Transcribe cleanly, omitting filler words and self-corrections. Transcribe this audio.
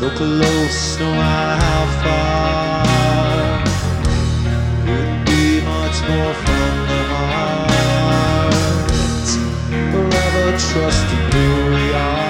so close no matter how far. Couldn't be much more from the heart. Forever trusting who we are.